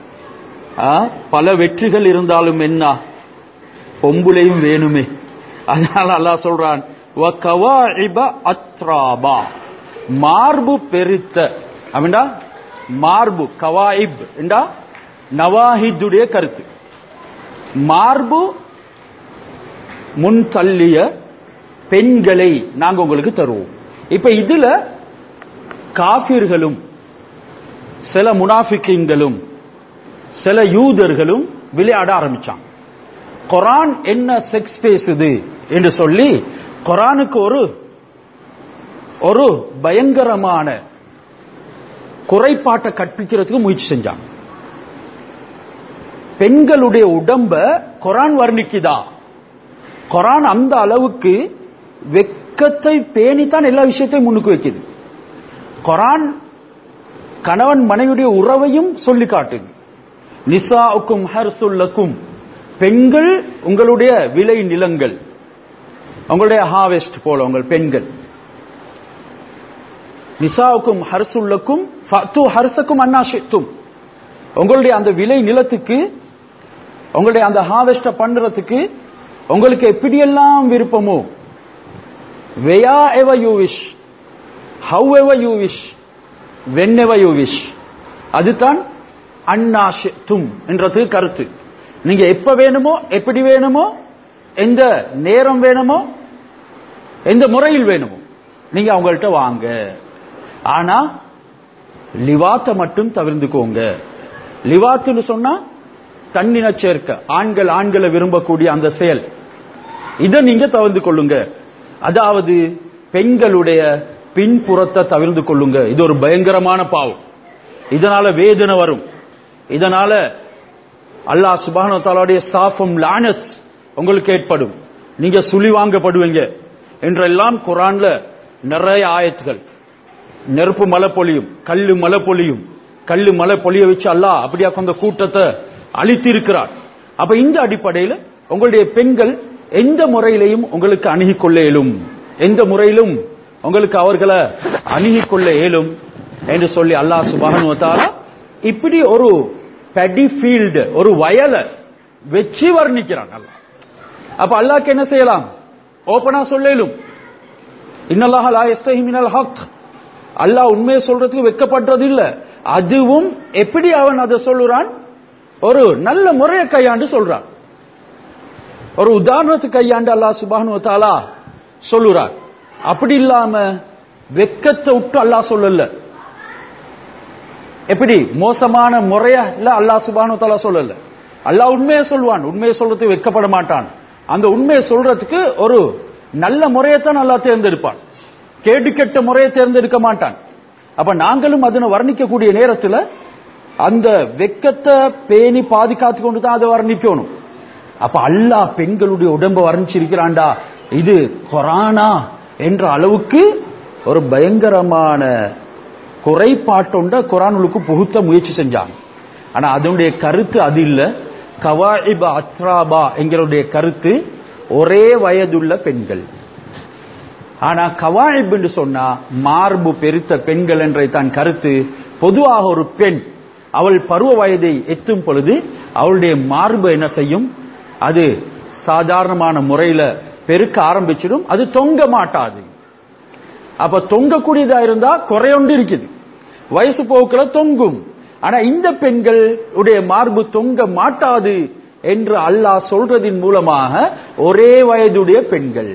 பல வெற்றிகள் இருந்தாலும் என்ன, பொம்புலையும் வேணுமே. அதனால அல்லாஹ் சொல்றான், வகவாஇப அத்ராபா, மார்பு பெருத்த. அப்படின்னா மார்பு கவாயிப் என்றா நவாஹிதுடைய கருத்து. மார்பு முன் தள்ளிய பெண்களை நாங்க உங்களுக்கு தருவோம். இப்ப இதுல காபிர்களும் சில முனாஃபிகீன்களும் சில யூதர்களும் விளையாட ஆரம்பிச்சாங்க. குர்ஆன் என்ன செக்ஸ் பேசுது என்று சொல்லி குர்ஆனுக்கு ஒரு பயங்கரமான குறைபாட்டை கற்பிக்கிறதுக்கு முயற்சி செஞ்சாங்க. பெண்களுடைய உடம்ப குர்ஆன் வர்ணிக்குதா? குர்ஆன் அந்த அளவுக்கு வெக்கத்தை பேணித்தான் எல்லா விஷயத்தையும் முன்னுக்கு வைக்குது. குர்ஆன் கணவன் மனைவியுடைய உறவையும் சொல்லி காட்டுது. நிசாஉக்கும் ஹர்சுல் லக்கும், பெண்கள் உங்களுடைய விளை நிலங்கள், உங்களுடைய ஹார்வெஸ்ட் போல உங்கள் பெண்கள். நிசாஉக்கும் ஹர்சுல் லக்கும் ஃபஅது ஹர்சக்கும் அன்னா ஷி'தும், உங்களுடைய அந்த விளை நிலத்துக்கு, உங்களுடைய அந்த ஹார்வெஸ்ட் பண்றதுக்கு உங்களுக்கு எப்படியெல்லாம் விருப்பமோ, wherever you wish, however you wish, whenever you wish, அதுதான் அன்னா ஷி'தும் என்றது கருத்து. நீங்க எப்ப வேணுமோ, எப்படி வேணுமோ, எந்த நேரம் வேணுமோ, எந்த முறையில் வேணுமோ நீங்க அவங்கள்ட்ட வாங்க. ஆனா லிவாத்தை மட்டும் தவிர்த்துக்கோங்க. லிவாத்துன்னு சொன்னா தன்னின சேர்க்க, ஆண்கள் ஆண்களை விரும்பக்கூடிய அந்த செயல், இதை நீங்க தவிர்த்து கொள்ளுங்க. அதாவது பெண்களுடைய பின்புறத்தை தவிர்த்து கொள்ளுங்க. இது ஒரு பயங்கரமான பாவம். இதனால வேதனை வரும். இதனால அல்லாஹ் சுப்ஹானஹு வ தஆலாவுடைய சாஃபம் லானத் உங்களுக்கு ஏற்படும். நீங்க சுழி வாங்கப்படுவீங்க என்றெல்லாம் குர்ஆன்ல நிறைய ஆயத்துகள். நெருப்பு மழை பொழியும், கல்லு மழை பொழியும், கல்லு மழை பொழிய வச்சு அல்லாஹ் அப்படியா அந்த கூட்டத்தை அளித்திருக்கிறார். அப்ப இந்த அடிப்படையில் உங்களுடைய பெண்கள் எந்த முறையிலையும் உங்களுக்கு அணுகிக் கொள்ள இயலும், எந்த முறையிலும் உங்களுக்கு அவர்களை அணுகிக் கொள்ள இயலும் என்று சொல்லி அல்லாஹ் சுப்ஹானஹு வ தஆலா இப்படி ஒரு paddy field, ஒரு வயலை வெற்றி வர்ணிக்கிறான் அல்லாஹ். அப்ப அல்லாஹ்க்கு என்ன செய்யலாம்? ஓபனா சொல்லலும், இன்னல்லாஹ லா யஸ்தஹி மினல் ஹக், அல்லாஹ் உண்மையை சொல்றதுக்கு வெட்கப்படுறது இல்ல. அதுவும் எப்படி அவன் அதை சொல்லுறான்? ஒரு நல்ல முறையை கையாண்டு சொல்றான், ஒரு உதாரணத்துக்கு கையாண்டு அல்லாஹ் சுப்ஹானஹு வ தஆலா சொல்லுறார். அப்படி இல்லாம வெட்கத்தை விட்டு அல்லாஹ் சொல்லல. எப்படி மோசமான முறையா இல்ல அல்லாஹ் சுப்ஹானஹு வ தஆலா சொல்லல. அல்லாஹ் உண்மையை சொல்வான், உண்மையை சொல்றதுக்கு வெட்கப்பட மாட்டான். அந்த உண்மையை சொல்றதுக்கு ஒரு நல்ல முறையைத்தான் அல்லாஹ் தேர்ந்தெடுப்பான், கேடு கெட்ட முறையை தேர்ந்தெடுக்க மாட்டான். அப்ப நாங்களும் அதனை வர்ணிக்கக்கூடிய நேரத்தில் அந்த வெட்கத்தை பேணி பாதுகாத்து கொண்டு தான் அதை வர்ணிக்கணும். அப்ப அல்லாஹ் பெண்களுடைய உடம்பை வர்ணிச்சிருக்கிறான்டா, இது குரானா என்ற அளவுக்கு ஒரு பயங்கரமான குறைபாட்டொண்ட குரானுக்கு புகுத்த முயற்சி செஞ்சாங்க. ஆனா அதனுடைய கருத்து அது இல்ல. கவாயிப அத்ராபா என்கிறடைய கருத்து ஒரே வயதுள்ள பெண்கள். ஆனா கவாயிப் என்று சொன்னா மார்பு பெருத்த பெண்கள் என்ற தான் கருத்து. பொதுவாக ஒரு பெண் அவள் பருவ வயதை எட்டும் பொழுது அவளுடைய மார்பு என்ன செய்யும்? அது சாதாரணமான முறையில பெருக்க ஆரம்பிச்சிடும், அது தொங்க மாட்டாது. அப்ப தொங்கக்கூடியதா இருந்தா குறையொண்டு இருக்குது, வயசு போக்குல தொங்கும். ஆனா இந்த பெண்கள் உடைய மார்பு தொங்க மாட்டாது என்று அல்லாஹ் சொல்றதின் மூலமாக ஒரே வயதுடைய பெண்கள்,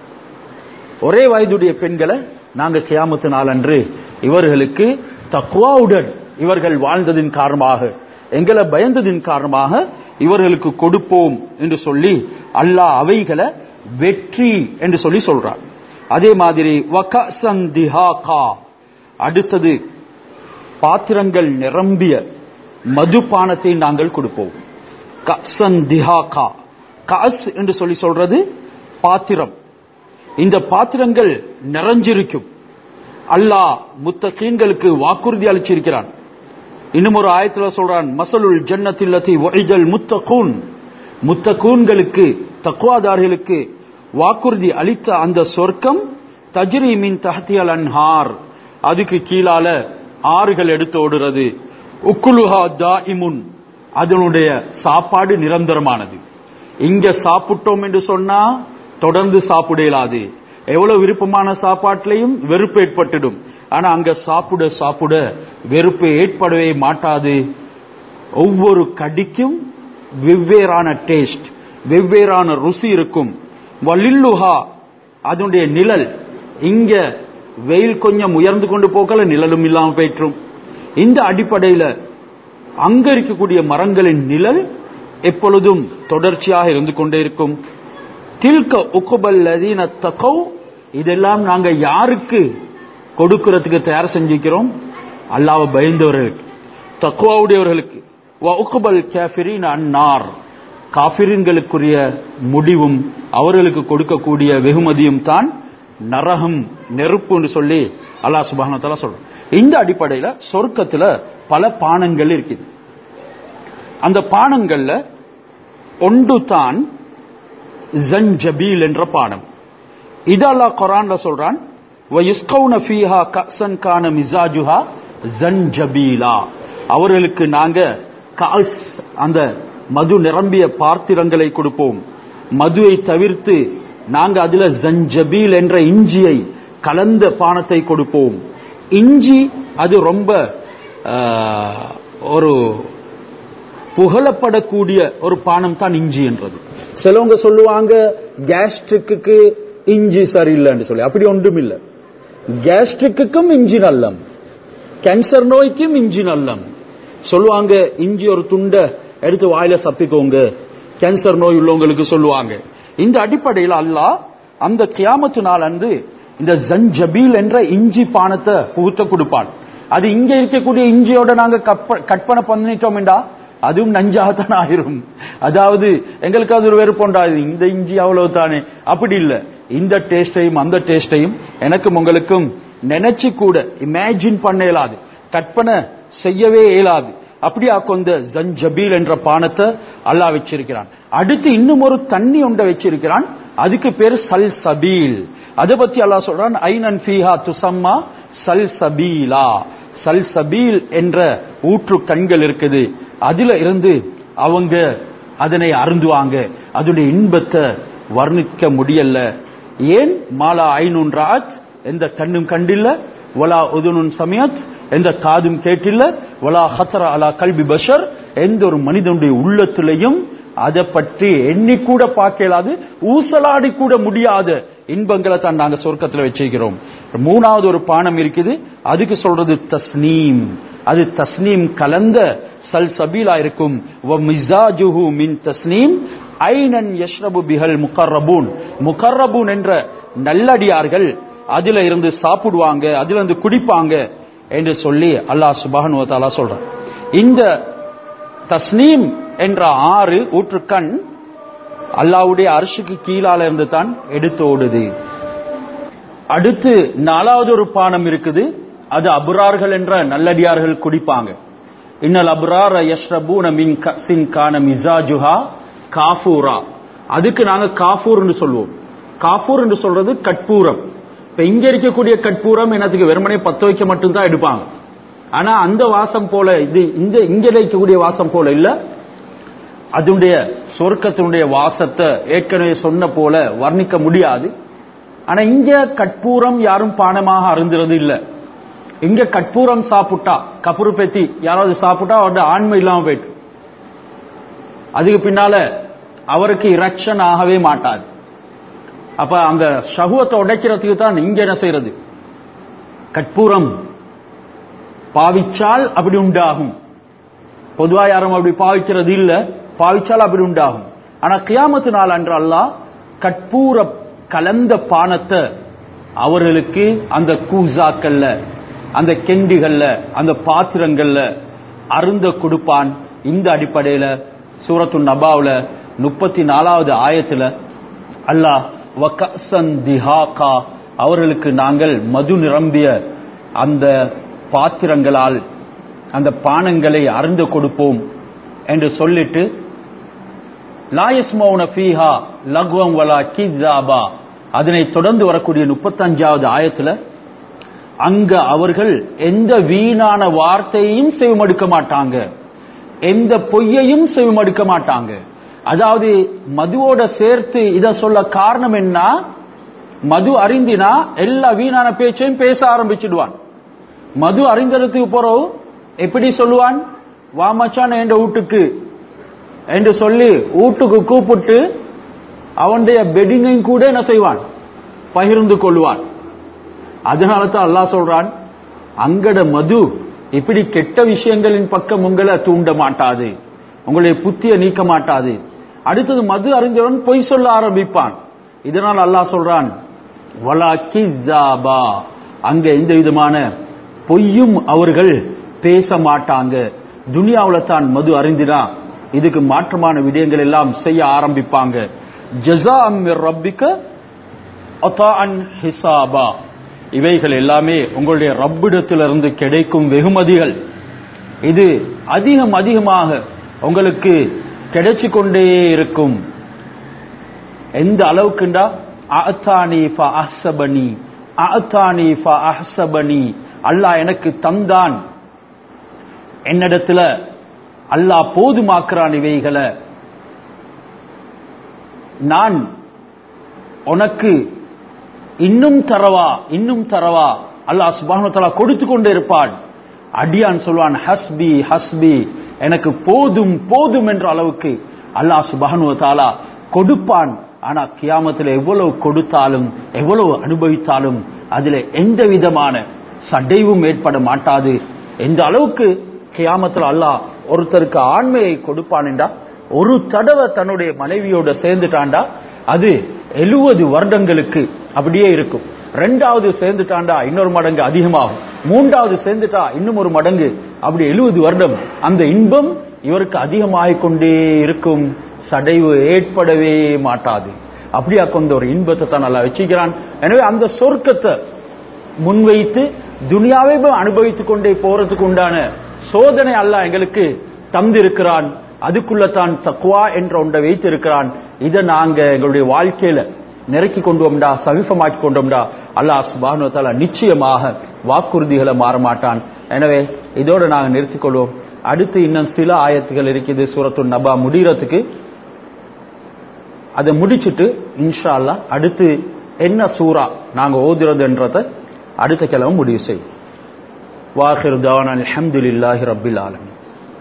ஒரே வயதுடைய பெண்களை நாங்கள் கியாமத்து நாள் அன்று இவர்களுக்கு தக்வாவுடன் இவர்கள் வாழ்ந்ததின் காரணமாக, எங்களை பயந்ததின் காரணமாக இவர்களுக்கு கொடுப்போம் என்று சொல்லி அல்லாஹ் அவைகளை வெற்றி என்று சொல்லி சொல்றார். அதே மாதிரி வகஸன் திஹாகா, அடுத்தது பாத்திரங்கள் நிரம்பிய மதுபானத்தை நாங்கள் கொடுப்போம். கஸன் திஹாகா, கஸ் என்று சொல்லி சொல்றது பாத்திரம். இந்த பாத்திரங்கள் நிறைஞ்சிருக்கும். அல்லாஹ் முத்தகீன்களுக்கு வாக்குறுதி அளிச்சிருக்கிறான். இன்னும் ஒரு ஆயத்துல சொல்றான், மஸலுல் ஜன்னத்தில் லதி வஇதல் முத்தகூன், முத்தகூன்களுக்கு தக்வாதாரிகளுக்கு வாக்குறுதி அளித்த அந்த சொர்க்கம் தஜ்ரி மின் தஹ்தியல் அன்ஹார், அதுக்கு கீழால ஆறுகள் எடுத்து ஓடுறது. உக்குலுஹா தாயிமுன், அதனுடைய சாப்பாடு நிரந்தரமானது. இங்க சாப்பிட்டோம் என்று சொன்னா தொடர்ந்து சாப்பிட இயலாது, எவ்வளவு விருப்பமான சாப்பாட்டிலையும் வெறுப்பு ஏற்பட்டுடும். ஆனா அங்க சாப்பிட சாப்பிட வெறுப்பு ஏற்படவே மாட்டாது. ஒவ்வொரு கடிக்கும் வெவ்வேறான டேஸ்ட், வெவ்வேறான ருசி இருக்கும். வலில்லுஹா, அதனுடைய நிழல், இங்க வெயில் கொஞ்சம் உயர்ந்து கொண்டு போகல, நிழலும் இல்லாம போயிற்றும். இந்த அடிப்படையில அங்க இருக்கக்கூடிய மரங்களின் நிழல் எப்பொழுதும் தொடர்ச்சியாக இருந்து கொண்டே இருக்கும். தில்க உக்குபல் லதீன தகவ், இதெல்லாம் நாங்க யாருக்கு கொடுக்கிறதுக்கு தயார் செஞ்சிருக்கிறோம்? அல்லாஹ்வை பயந்தவர்களுக்கு, தக்வாவுடையவர்களுக்கு. வ உக்குபல் காஃபிரீன் அன்னார், காஃபிரின்களுக்குரிய முடிவும் அவர்களுக்கு கொடுக்கக்கூடிய வெகுமதியும் தான் நரகம், நெருப்பு என்று சொல்லி அல்லாஹ் சுப்ஹானஹு வ தஆலா சொல்றான். இந்த அடிப்படையில் சொர்க்கத்துல பல பானங்கள் இருக்குது. அந்த பானங்கள்ல ஒன்று தான் ஜன்ஜபீல் என்ற பானம். இது அல்லாஹ் குர்ஆன்ல சொல்றான், வயஸ்கௌன ஃபீஹா கஸன் கான மிஸாஜுஹா ஜன்ஜபீலா, அவர்களுக்கு நாங்க கஸ், அந்த மது நிரம்பிய பாத்திரங்களை கொடுப்போம். மதுவை தவிர்த்து நாங்க அதுல ஜன்ஜபீல் என்ற இஞ்சியை கலந்த பானத்தை கொடுப்போம். இஞ்சி அது ரொம்ப ஒரு புகழப்படக்கூடிய ஒரு பானம் தான் இஞ்சி என்றது. சிலவங்க சொல்லுவாங்க கேஸ்ட்ரிக்கு இஞ்சி சரியில்லைன்னு சொல்லி, அப்படி ஒன்றும் இல்லை. கேஸ்ட்ரிக்கும் இஞ்சி நல்லம், கேன்சர் நோய்க்கும் இஞ்சி நல்லம் சொல்லுவாங்க. இஞ்சி ஒரு துண்டை எடுத்து வாயில சப்பிக்கோங்க, கேன்சர் நோய் உள்ளவங்களுக்கு சொல்லுவாங்க. இந்த அடிப்படையில் அல்லாஹ் அந்த கியாமத்து நாள் அன்று இந்த ஜன்ஜபீல் என்ற இஞ்சி பானத்தை புகுத்த கொடுப்பான். அது இங்க இருக்கக்கூடிய இஞ்சியோட நாங்க கற்பனை பண்ணிட்டோம்டா அதுவும் நஞ்சாகத்தான் ஆயிரும். அதாவது எங்களுக்கு அது ஒரு வெறுப்பொண்டாது, இந்த இஞ்சி அவ்வளவு தானே, அப்படி இல்லை. இந்த டேஸ்டையும் அந்த டேஸ்டையும் எனக்கும் உங்களுக்கும் நினைச்சு கூட இமேஜின் பண்ண இயலாது, கற்பனை செய்யவே இயலாது. அப்படியா கொண்ட ஜஞ்சபீல் என்ற பானத்தை அல்லாஹ் வச்சிருக்கிறான். அடுத்து இன்னும் ஒரு தண்ணி ஒன்றை வச்சிருக்கிறான், அதுக்கு பேர் சல்சபீல். அதை பத்தி அல்லாஹ் சொல்றான், ஐனன் ஃபீஹா துசம்மா சல்சபீலா. சல்சபீல் என்ற ஊற்று கண்கள் இருக்குது, அதுல இருந்து அவங்க அதனை அருந்துவாங்க. அதனுடைய இன்பத்தை வர்ணிக்க முடியல. ஏன்? மாலா ஐனுன் ராத், எந்த கண்ணும் கண்டில்ல, வலா உதுனுன் சமியத், எந்த காதும் கேட்டில்ல, வலா ஹஸர அலா கல்பி பஷர், எந்த ஒரு மனிதனுடைய உள்ளத்திலையும் அதை பற்றி எண்ணி கூட பார்க்கலாது, ஊசலாடி கூட முடியாத இன்பங்களை தான் நாங்க சொர்க்கத்தில் வச்சிருக்கிறோம். மூணாவது ஒரு பானம் இருக்குது, அதுக்கு சொல்றது தஸ்னீம். அது தஸ்னீம் கலந்த சல்சபீலா இருக்கும். வ மிஸாஜுஹு மின் தஸ்னீம் ஐனன் யஷ்ரபு பிஹல் முகர்ரபூன். முகர்ரபூன் என்ற நல்லடியார்கள் அதுல இருந்து சாப்பிடுவாங்க, அதுல இருந்து குடிப்பாங்க என்று சொல்லி அல்லாஹ் சுப்ஹானஹு வ தஆலா சொல்றான். இந்த தஸ்னீம் என்ற 6 ஊற்றுக்கண் அல்லாஹ்வுடைய அர்ஷுக்கு கீழால இருந்து தான் எடுத்து ஓடுது. அடுத்து 4வது ஒரு பானம் இருக்குது, அது அப்ரார்கள் என்ற நல்லடியார்கள் குடிப்பாங்க. இன்னல் அப்ரார யஷ்ரபூன மின் கஸின் கான மிஸாஜுஹா காஃபூரா. அதுக்கு நாங்க காஃபூர் என்று சொல்வோம். காஃபூர் என்று சொல்றது கற்பூரம். இப்ப இங்க இருக்கக்கூடிய கற்பூரம் என்னத்துக்கு வெறுமனே பத்த வைக்க மட்டும்தான் எடுப்பாங்க. ஆனா அந்த வாசம் போல இது இங்க இருக்கக்கூடிய வாசம் போல இல்ல. அதனுடைய சொர்க்கத்தினுடைய வாசத்தை ஏற்கனவே சொன்ன போல வர்ணிக்க முடியாது. ஆனா இங்க கற்பூரம் யாரும் பானமாக அருந்துறது இல்ல. இங்க கற்பூரம் சாப்பிட்டா, கபூர் பெத்தி யாராவது சாப்பிட்டா அவருடைய ஆண்மை இல்லாம போயிட்டு, அதுக்கு பின்னால அவருக்கு இரக்ஷன் ஆகவே மாட்டாது. அப்ப அந்த ஷஹ்வத்தை உடைக்கிறதுக்கு தான் இங்க என்ன செய்யறது, கற்பூரம் பாவிச்சால் அப்படி உண்டாகும். பொதுவா யாரும் அப்படி பாவிக்கிறது இல்ல, பாவிச்சால் அப்படி உண்டாகும். ஆனா கியாமத்து நாள் அன்று அல்லாஹ் கற்பூர கலந்த பானத்தை அவர்களுக்கு அந்த கூசாக்கல்ல, அந்த கெண்டிகள்ல, அந்த பாத்திரங்கள்ல அருந்த கொடுப்பான். இந்த அடிப்படையில சூரத்து நபாவுல 34வது ஆயத்துல அல்லாஹ் வகஸன் திஹாகா, அவர்களுக்கு நாங்கள் மது நிரம்பிய அந்த பாத்திரங்களால் அந்த பானங்களை அருந்த கொடுப்போம் என்று சொல்லிட்டு, லா யஸ்மௌன ஃபீஹா லக்வம் வலா கிஸாபா, அதனை தொடர்ந்து வரக்கூடிய 35வது ஆயத்துல அங்க அவர்கள் எந்த வீணான வார்த்தையையும் செவிமடுக்க மாட்டாங்க, எந்த பொய்யையும் செவிமடுக்க மாட்டாங்க. அதாவது மதுவோட சேர்த்து இத சொல்ல காரணம் என்ன, மது அறிந்தினா எல்லா வீணான பேச்சையும் பேச ஆரம்பிச்சிடுவான். மது அறிந்ததுக்கு போறோம் எப்படி சொல்லுவான், வா மச்சான் என்ற வீட்டுக்கு என்று சொல்லி வீட்டுக்கு கூப்பிட்டு அவனுடைய பெட்டிங்கையும் கூட என்ன செய்வான், பகிர்ந்து கொள்வான். அதனால தான் அல்லாஹ் சொல்றான், அங்கட மது இப்படி கெட்ட விஷயங்களின் பக்கம் உங்களை தூண்ட மாட்டாது, உங்களுடைய புத்திய நீக்க மாட்டாது. அடுத்தது மது அறிந்தவன் பொய் சொல்ல ஆரம்பிப்பான். இதனால் அல்லாஹ் சொல்றான் வலா கிஸாபா, அங்க எந்த விதமான பொய்யும் அவர்கள் பேச மாட்டாங்க. துனியாவுல தான் மது அறிந்தினா இதுக்கு மாற்றமான விடயங்கள் எல்லாம் செய்ய ஆரம்பிப்பாங்க. ஜஸாஅம் மிர் ரப்பிக அதான் ஹிசாபா, இவைகள் எல்லாமே உங்களுடைய ரப்பிடத்திலிருந்து கிடைக்கும் வெகுமதிகள். இது அதிகமாக உங்களுக்கு கிடைச்சு கொண்டே இருக்கும். எந்த அளவுக்குண்டா அஅதானி ஃபஅஹ்ஸபனி, அஅதானி ஃபஅஹ்ஸபனி, அல்லாஹ் எனக்கு தந்தான், என்னிடத்துல அல்லாஹ் போதுமாக்குறான் இவைகளை, நான் உனக்கு இன்னும் தரவா இன்னும் தரவா, அல்லாஹ் சுப்ஹானஹு வ தஆலா கொடுத்து கொண்டே இருப்பான். அடியான் சொல்வான் ஹஸ்பி ஹஸ்பி, எனக்கு போதும் போதும் என்ற அளவுக்கு அல்லாஹ் சுப்ஹானஹு வ தஆலா கொடுப்பான். ஆனா கியாமத்தில் எவ்வளவு கொடுத்தாலும் எவ்வளவு அனுபவித்தாலும் அதுல எந்த விதமான சடைவும் ஏற்பட மாட்டாது. எந்த அளவுக்கு கியாமத்தில் அல்லாஹ் ஒருத்தருக்கு ஆண்மையை கொடுப்பான் என்றா, ஒரு தடவை தன்னுடைய மனைவியோட சேர்ந்துட்டாண்டா அது 70 வருடங்களுக்கு அப்படியே இருக்கும். 2வது சேர்ந்துட்டாண்டா இன்னொரு மடங்கு அதிகமாகும், 3வது சேர்ந்துட்டா இன்னும் ஒரு மடங்கு, அப்படி 70 வருடம் அந்த இன்பம் இவருக்கு அதிகமாகிக் கொண்டே இருக்கும், சடைவு ஏற்படவே மாட்டாது. அப்படியா கொண்ட ஒரு இன்பத்தை தான் நல்லா வச்சுக்கிறான். எனவே அந்த சொர்க்கத்தை முன்வைத்து துனியாவை அனுபவித்துக் கொண்டே போறதுக்கு உண்டான சோதனை அல்லாஹ் எங்களுக்கு தந்திருக்கிறான். அதுக்குள்ள தான் தக்வா என்ற ஒன்றை வைத்திருக்கிறான். இதை நாங்க எங்களுடைய வாழ்க்கையில நெருக்கி கொண்டோம்டா, சமீபமாக்கி கொண்டோம்டா, அல்லாஹ் சுப்ஹானஹு வ தஆலா நிச்சயமாக வாக்குறுதிகளை மாறமாட்டான். எனவே இதோட நாங்க நிறுத்திக் கொள்வோம். அடுத்து இன்னும் சில ஆயத்துகள் இருக்குது சூரத்துன் நபா முடிகிறதுக்கு. அதை முடிச்சுட்டு இன்ஷா அல்லாஹ் அடுத்து என்ன சூரா நாங்க ஓதுறதுன்றத அடுத்த கிழமை முடிவு செய்வோம். வாஹிர் தவானா அல்ஹம்துலில்லாஹி ரப்பில் ஆலமீன்.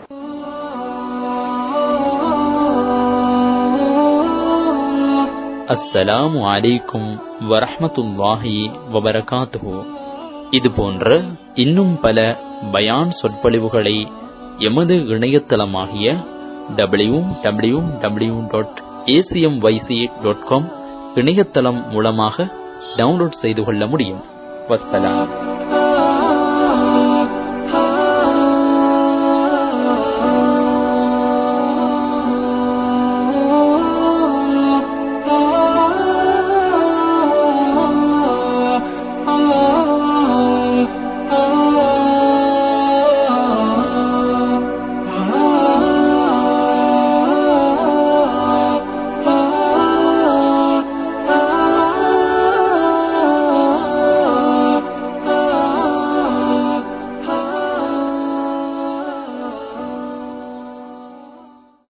அஸ்ஸலாமு அலைக்கும் வரஹ்மத்துல்லாஹி வபரகாத்துஹு. இது போன்ற இன்னும் பல பயான் சொற்பொழிவுகளை எமது இணையதளமாகிய www.acmyc.com இணையதளம் மூலமாக டவுன்லோட் செய்து கொள்ள முடியும். வஸ்ஸலாம்.